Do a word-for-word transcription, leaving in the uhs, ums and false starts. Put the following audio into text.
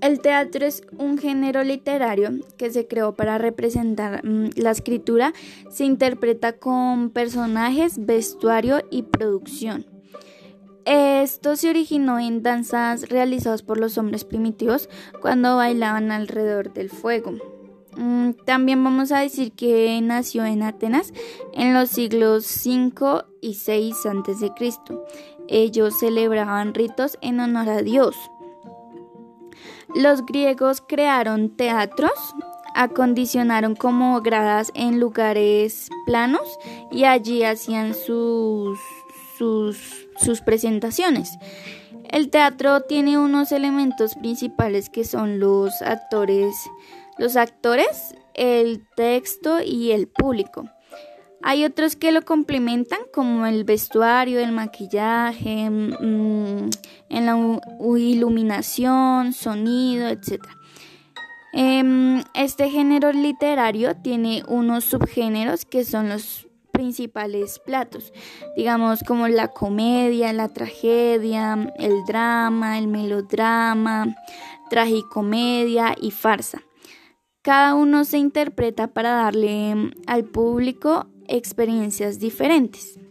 El teatro es un género literario que se creó para representar mmm, la escritura. Se interpreta con personajes, vestuario y producción. Esto se originó en danzas realizadas por los hombres primitivos cuando bailaban alrededor del fuego. Mm, también vamos a decir que nació en Atenas en los siglos cinco y seis antes de Cristo. Ellos celebraban ritos en honor a Dios. Los griegos crearon teatros, acondicionaron como gradas en lugares planos y allí hacían sus, sus, sus presentaciones. El teatro tiene unos elementos principales que son los actores, los actores, el texto y el público. Hay otros que lo complementan como el vestuario, el maquillaje, mmm, en la u- iluminación, sonido, etcétera. Eh, este género literario tiene unos subgéneros que son los principales platos, digamos como la comedia, la tragedia, el drama, el melodrama, tragicomedia y farsa. Cada uno se interpreta para darle al público experiencias diferentes.